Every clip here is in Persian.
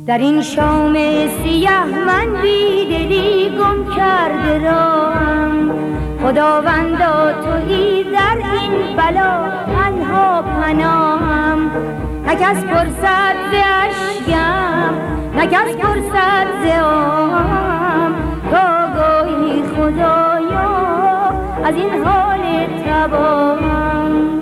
در این شام سیاه من بیدلی گم کرده رام. خداوندا تویی در این بلا تنها پناهم. نکس پرسد ز اشکم، نکس پرسد ز آهم. تا گاهی خدایا از این حال تباهم.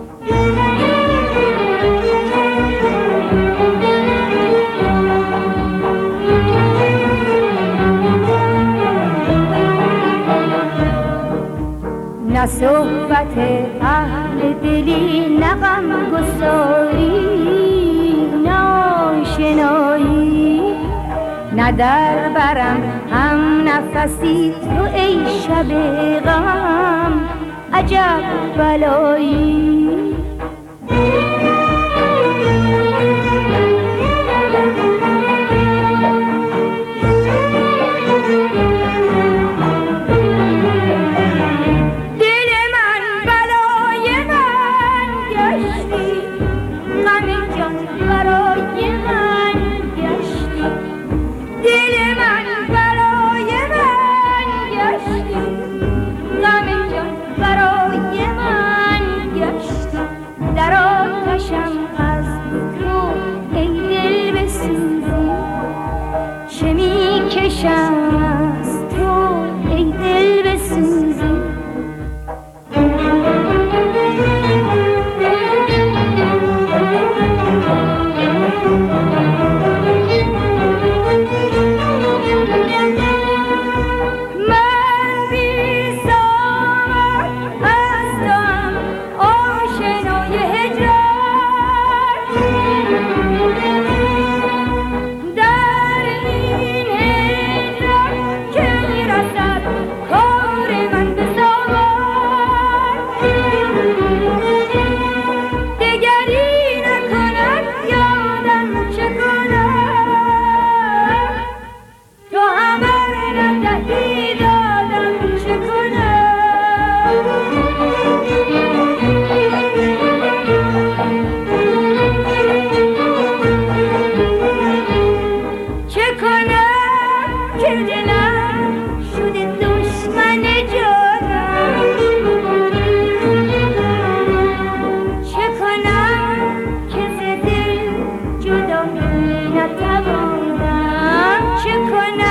نه صحبت اهل دلی، نه غم گساری، نه آشنایی، نه در برم هم نفسی تو ای شب غم عجب بلایی. چه کنم